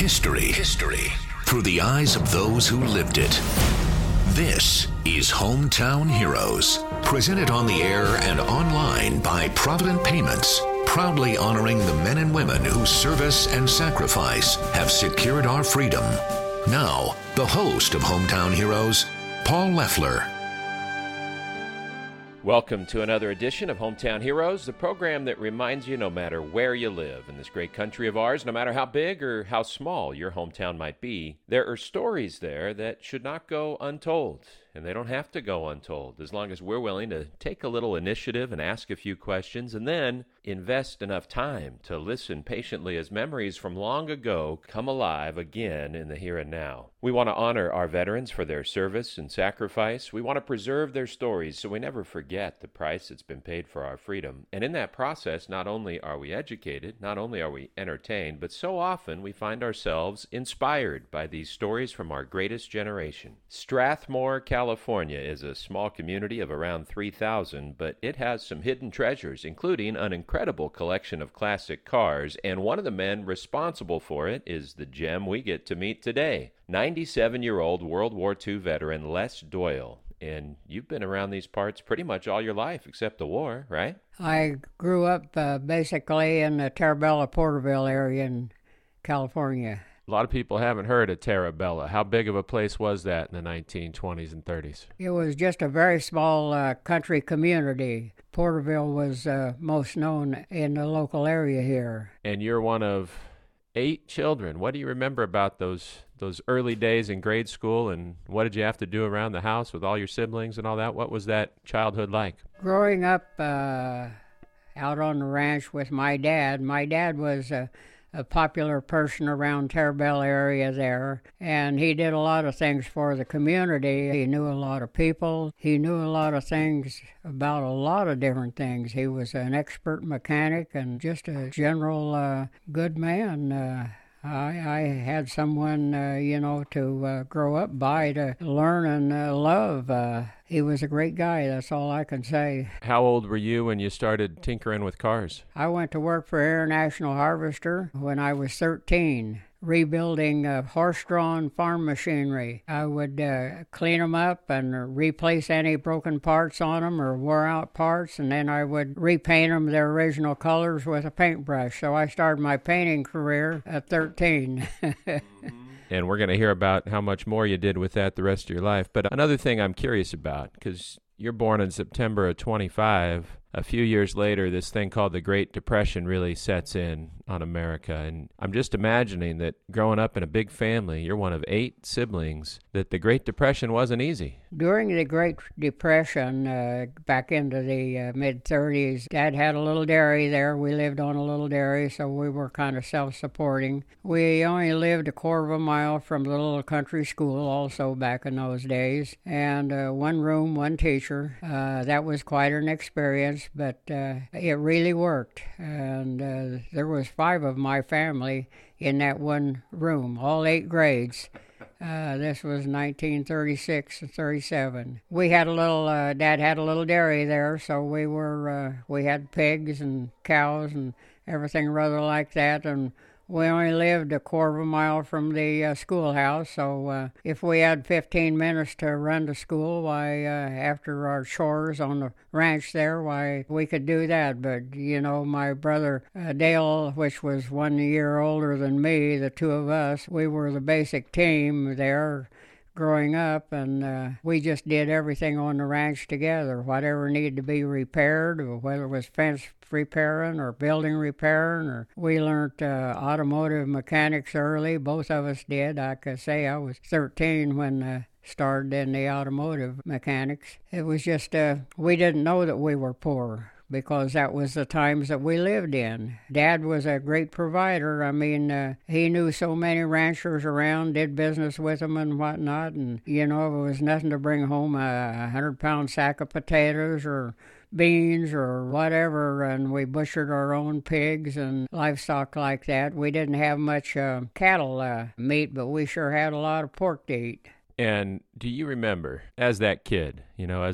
History. Through the eyes of those who lived it. This is Hometown Heroes, presented on the air and online by Provident Payments, proudly honoring the men and women whose service and sacrifice have secured our freedom. Now, the host of Hometown Heroes, Paul Leffler. Welcome to another edition of Hometown Heroes, the program that reminds you no matter where you live in this great country of ours, no matter how big or how small your hometown might be, there are stories there that should not go untold. And they don't have to go untold as long as we're willing to take a little initiative and ask a few questions and then invest enough time to listen patiently as memories from long ago come alive again in the here and now. We want to honor our veterans for their service and sacrifice. We want to preserve their stories so we never forget the price that's been paid for our freedom. And in that process, not only are we educated, not only are we entertained, but so often we find ourselves inspired by these stories from our greatest generation. Strathmore, California is a small community of around 3,000, but it has some hidden treasures, including an incredible collection of classic cars, and one of the men responsible for it is the gem we get to meet today, 97-year-old World War II veteran Les Doyle. And you've been around these parts pretty much all your life, except the war, right? I grew up basically in the Terabella, Porterville area in California. A lot of people haven't heard of Terabella. How big of a place was that in the 1920s and 30s? It was just a very small country community. Porterville was most known in the local area here. And you're one of 8 children. What do you remember about those early days in grade school, and what did you have to do around the house with all your siblings and all that? What was that childhood like? Growing up out on the ranch with my dad was a popular person around Terabella area there, and he did a lot of things for the community. He knew a lot of people. He knew a lot of things about a lot of different things. He was an expert mechanic and just a general good man. I had someone, to grow up by, to learn and love. He was a great guy, that's all I can say. How old were you when you started tinkering with cars? I went to work for International Harvester when I was 13, rebuilding horse-drawn farm machinery. I would clean them up and replace any broken parts on them or wore-out parts, and then I would repaint them their original colors with a paintbrush. So I started my painting career at 13. And we're going to hear about how much more you did with that the rest of your life. But another thing I'm curious about, because you're born in September of 25, a few years later, this thing called the Great Depression really sets in on America. And I'm just imagining that growing up in a big family, you're one of 8 siblings, that the Great Depression wasn't easy. During the Great Depression, back into the mid-30s, Dad had a little dairy there. We lived on a little dairy, so we were kind of self-supporting. We only lived a quarter of a mile from the little country school also back in those days. And one room, one teacher. That was quite an experience, but it really worked. And there was 5 of my family in that one room, all 8 grades. This was 1936 and 37. We had a little, Dad had a little dairy there, so we had pigs and cows and everything rather like that, and we only lived a quarter of a mile from the schoolhouse, so if we had 15 minutes to run to school, after our chores on the ranch there, we could do that. But, my brother Dale, which was 1 year older than me, the 2 of us, we were the basic team there growing up, and we just did everything on the ranch together. Whatever needed to be repaired, or whether it was fence repairing or building repairing, or we learned automotive mechanics early. Both of us did. I could say I was 13 when started in the automotive mechanics. It was just we didn't know that we were poor, because that was the times that we lived in. Dad was a great provider. I mean, he knew so many ranchers around, did business with them and whatnot, and, it was nothing to bring home a 100-pound sack of potatoes or beans or whatever, and we butchered our own pigs and livestock like that. We didn't have much cattle meat, but we sure had a lot of pork to eat. And do you remember, as that kid, as that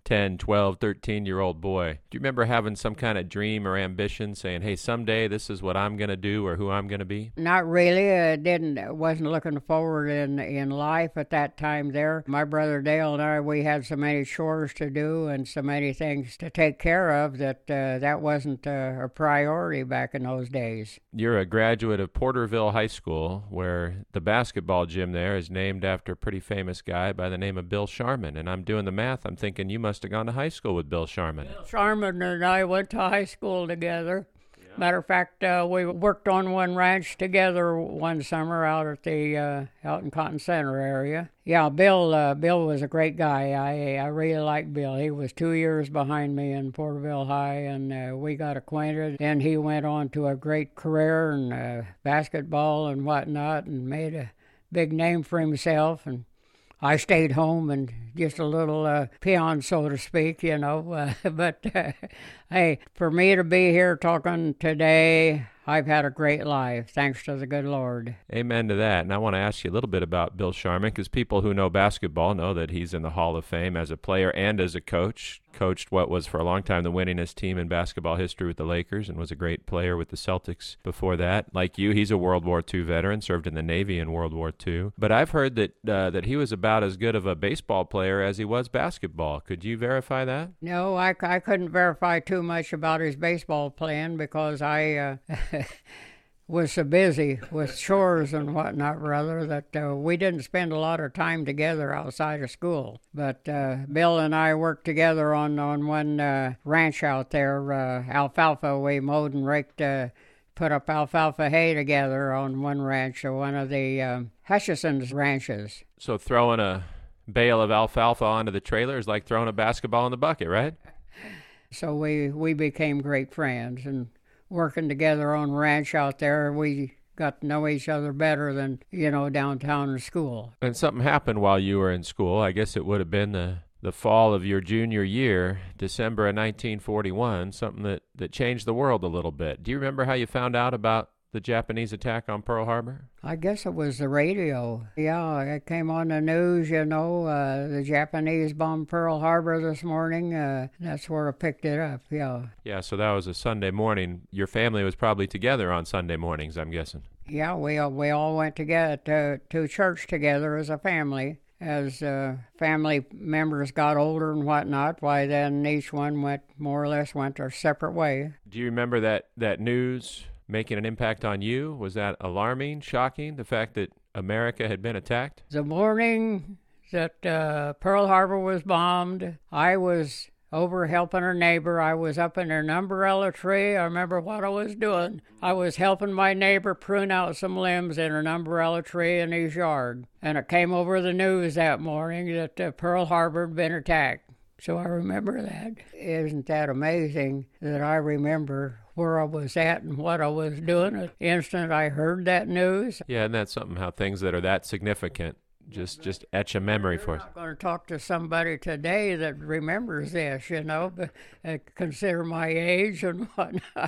10, 12, 13-year-old boy. Do you remember having some kind of dream or ambition saying, hey, someday this is what I'm going to do or who I'm going to be? Not really. Wasn't looking forward in life at that time there. My brother Dale and I, we had so many chores to do and so many things to take care of that wasn't a priority back in those days. You're a graduate of Porterville High School, where the basketball gym there is named after a pretty famous guy by the name of Bill Sharman. And I'm doing the math. I'm thinking you must have gone to high school with Bill Sharman. Bill Sharman and I went to high school together. Yeah. Matter of fact, we worked on one ranch together one summer out at the out in Cotton Center area. Yeah, Bill was a great guy. I really liked Bill. He was 2 years behind me in Porterville High, and we got acquainted. And he went on to a great career in basketball and whatnot, and made a big name for himself. And I stayed home and just a little peon, so to speak, you know. But hey, for me to be here talking today, I've had a great life, thanks to the good Lord. Amen to that. And I want to ask you a little bit about Bill Sharman, because people who know basketball know that he's in the Hall of Fame as a player and as a coach. Coached what was for a long time the winningest team in basketball history with the Lakers, and was a great player with the Celtics before that. Like you, he's a World War II veteran, served in the Navy in World War II. But I've heard that he was about as good of a baseball player as he was basketball. Could you verify that? No, I couldn't verify too much about his baseball playing because I was so busy with chores and whatnot, rather, that we didn't spend a lot of time together outside of school. But Bill and I worked together on one ranch out there, alfalfa. We mowed and raked, put up alfalfa hay together on one ranch, one of the Hutchison's ranches. So throwing a bale of alfalfa onto the trailer is like throwing a basketball in the bucket, right? So we became great friends, and working together on ranch out there, we got to know each other better than, downtown in school. And something happened while you were in school. I guess it would have been the fall of your junior year, December of 1941, something that changed the world a little bit. Do you remember how you found out about the Japanese attack on Pearl Harbor? I guess it was the radio. Yeah, it came on the news, the Japanese bombed Pearl Harbor this morning. That's where I picked it up, yeah. Yeah, so that was a Sunday morning. Your family was probably together on Sunday mornings, I'm guessing. Yeah, we all went together to church together as a family. As family members got older and whatnot, why then each one went their separate way. Do you remember that news making an impact on you? Was that alarming, shocking, the fact that America had been attacked? The morning that Pearl Harbor was bombed, I was over helping a neighbor. I was up in an umbrella tree. I remember what I was doing. I was helping my neighbor prune out some limbs in an umbrella tree in his yard. And it came over the news that morning that Pearl Harbor had been attacked. So I remember that. Isn't that amazing that I remember where I was at and what I was doing at the instant I heard that news? Yeah, and that's something, how things that are that significant just etch a memory for us. I'm going to talk to somebody today that remembers this, but consider my age and whatnot.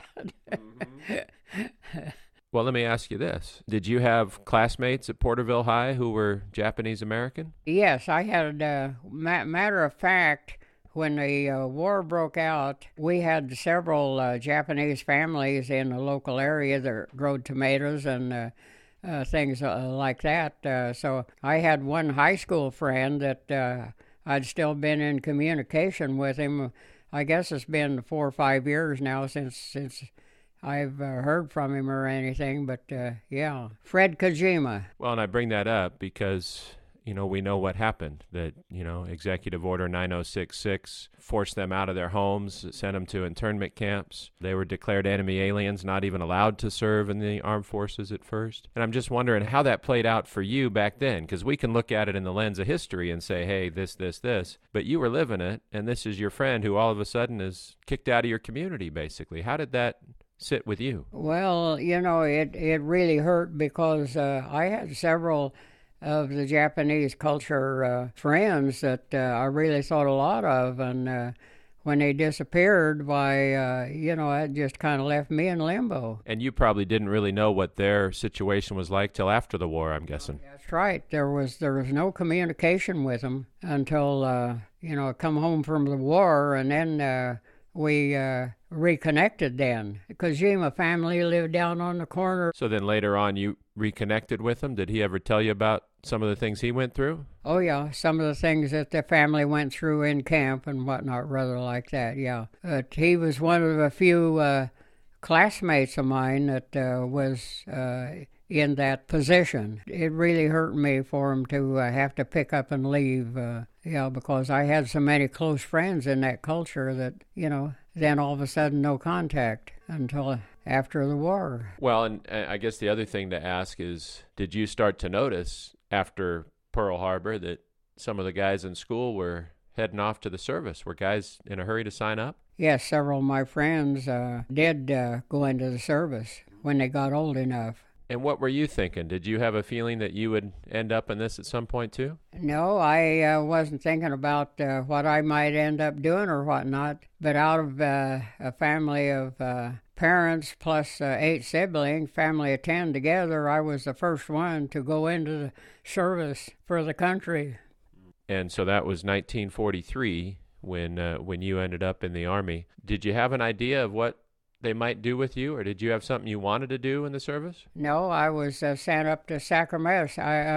Well, let me ask you this. Did you have classmates at Porterville High who were Japanese American? Yes, I had. Matter of fact, when the war broke out, we had several Japanese families in the local area that grew tomatoes and things like that. So I had one high school friend that I'd still been in communication with him. I guess it's been 4 or 5 years now since I've heard from him or anything, but yeah, Fred Kojima. Well, and I bring that up because, we know what happened, that, Executive Order 9066 forced them out of their homes, sent them to internment camps. They were declared enemy aliens, not even allowed to serve in the armed forces at first. And I'm just wondering how that played out for you back then, because we can look at it in the lens of history and say, hey, this, but you were living it, and this is your friend who all of a sudden is kicked out of your community, basically. How did that sit with you? Well, it really hurt because I had several of the Japanese culture friends that I really thought a lot of, and when they disappeared, it just kind of left me in limbo. And you probably didn't really know what their situation was like till after the war, I'm guessing. That's right. There was no communication with them until, I come home from the war, and then we reconnected then, because Jima family lived down on the corner. So then later on you reconnected with him. Did he ever tell you about some of the things he went through? Oh, yeah, some of the things that the family went through in camp and whatnot, rather like that, yeah. But he was one of a few classmates of mine that was in that position. It really hurt me for him to have to pick up and leave, because I had so many close friends in that culture that, then all of a sudden no contact until after the war. Well, and I guess the other thing to ask is, did you start to notice after Pearl Harbor that some of the guys in school were heading off to the service? Were guys in a hurry to sign up? Yes, several of my friends did go into the service when they got old enough. And what were you thinking? Did you have a feeling that you would end up in this at some point too? No, I wasn't thinking about what I might end up doing or whatnot. But out of a family of parents plus 8 siblings, family of 10 together, I was the first one to go into the service for the country. And so that was 1943 when you ended up in the Army. Did you have an idea of what they might do with you, or did you have something you wanted to do in the service? No, I was sent up to Sacramento,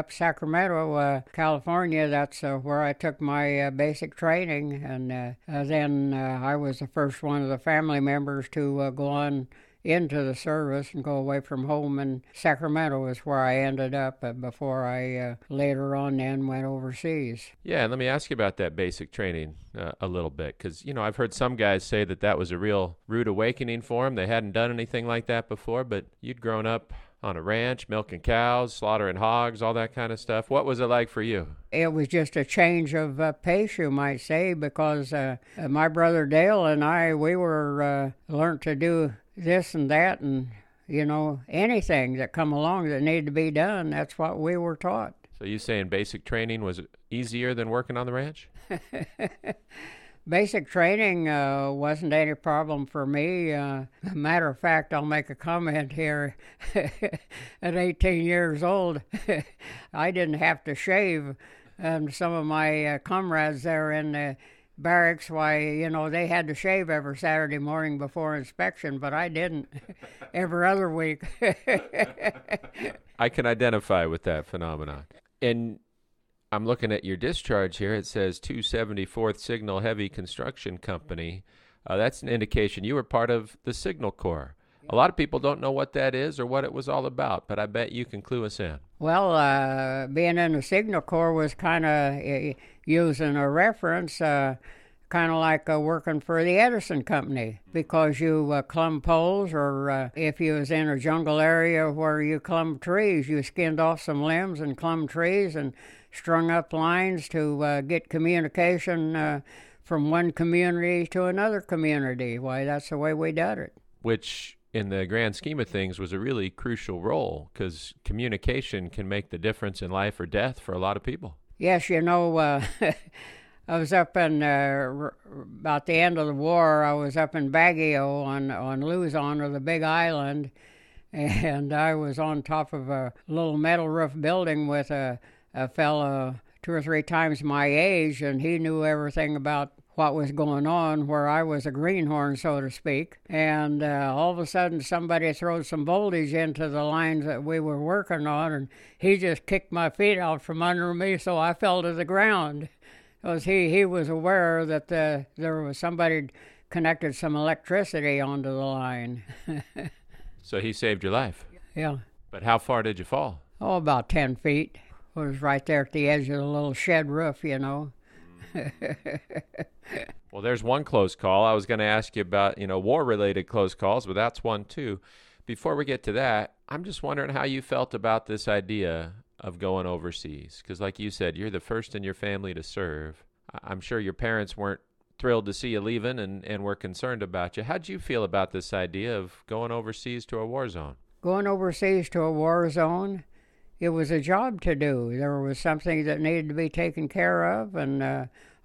California. That's where I took my basic training, and then I was the first one of the family members to go on into the service and go away from home, and Sacramento is where I ended up before I later on then went overseas. Yeah, and let me ask you about that basic training a little bit, because, I've heard some guys say that was a real rude awakening for them. They hadn't done anything like that before, but you'd grown up on a ranch, milking cows, slaughtering hogs, all that kind of stuff. What was it like for you? It was just a change of pace, you might say, because my brother Dale and I, we were learned to do this and that, and anything that come along that needed to be done, that's what we were taught. So you saying basic training was easier than working on the ranch? Basic training wasn't any problem for me. Matter of fact, I'll make a comment here. At 18 years old, I didn't have to shave, and some of my comrades there in the barracks, they had to shave every Saturday morning before inspection, but I didn't. Every other week. I can identify with that phenomenon. And I'm looking at your discharge here. It says 274th Signal Heavy Construction Company. That's an indication you were part of the Signal Corps. A lot of people don't know what that is or what it was all about, but I bet you can clue us in. Well, being in the Signal Corps was kind of using a reference, kind of like working for the Edison Company, because you clumb poles, or if you was in a jungle area where you clumb trees, you skinned off some limbs and clumb trees and strung up lines to get communication from one community to another community. Why, that's the way we did it. Which, in the grand scheme of things, was a really crucial role, because communication can make the difference in life or death for a lot of people. Yes, I was up in, about the end of the war, I was up in Baguio on Luzon, or the Big Island, and I was on top of a little metal roof building with a fellow 2 or 3 times my age, and he knew everything about what was going on, where I was a greenhorn, so to speak. And all of a sudden, somebody throws some voltage into the lines that we were working on, and he just kicked my feet out from under me, so I fell to the ground. Because he was aware that there was somebody connected some electricity onto the line. So he saved your life? Yeah. But how far did you fall? Oh, about 10 feet. It was right there at the edge of the little shed roof, Well, there's one close call. I was going to ask you about, war-related close calls, but that's one too. Before we get to that, I'm just wondering how you felt about this idea of going overseas, because like you said, you're the first in your family to serve. I'm sure your parents weren't thrilled to see you leaving and were concerned about you. How'd you feel about this idea of going overseas to a war zone? Going overseas to a war zone, it was a job to do. There was something that needed to be taken care of, and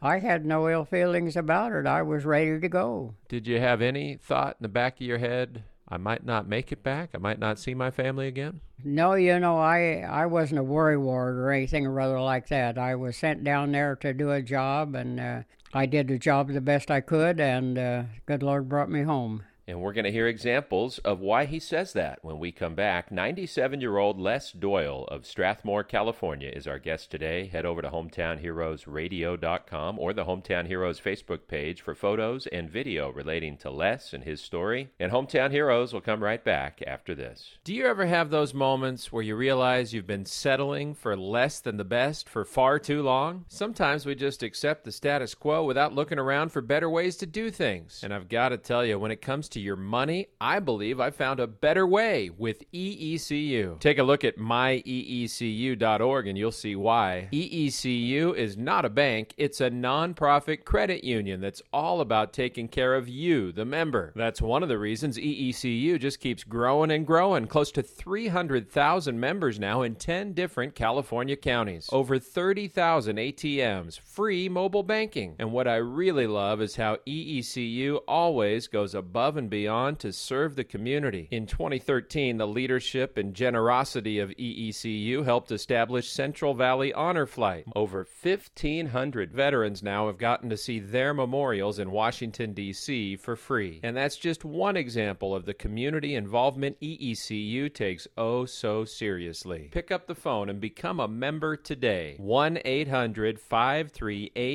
I had no ill feelings about it. I was ready to go. Did you have any thought in the back of your head, I might not make it back, I might not see my family again? No, I wasn't a worrywart or anything or other like that. I was sent down there to do a job, and I did the job the best I could, and good Lord brought me home. And we're going to hear examples of why he says that when we come back. 97-year-old Les Doyle of Strathmore, California is our guest today. Head over to HometownHeroesRadio.com or the Hometown Heroes Facebook page for photos and video relating to Les and his story. And Hometown Heroes will come right back after this. Do you ever have those moments where you realize you've been settling for less than the best for far too long? Sometimes we just accept the status quo without looking around for better ways to do things. And I've got to tell you, when it comes to your money, I believe I found a better way with EECU. Take a look at myeecu.org and you'll see why. EECU is not a bank, it's a nonprofit credit union that's all about taking care of you, the member. That's one of the reasons EECU just keeps growing and growing. Close to 300,000 members now in 10 different California counties. Over 30,000 ATMs, free mobile banking. And what I really love is how EECU always goes above and beyond to serve the community. In 2013, the leadership and generosity of EECU helped establish Central Valley Honor Flight. Over 1,500 veterans now have gotten to see their memorials in Washington, D.C. for free. And that's just one example of the community involvement EECU takes oh so seriously. Pick up the phone and become a member today.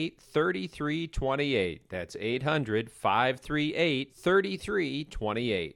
1-800-538-3328. That's 800-538-3328.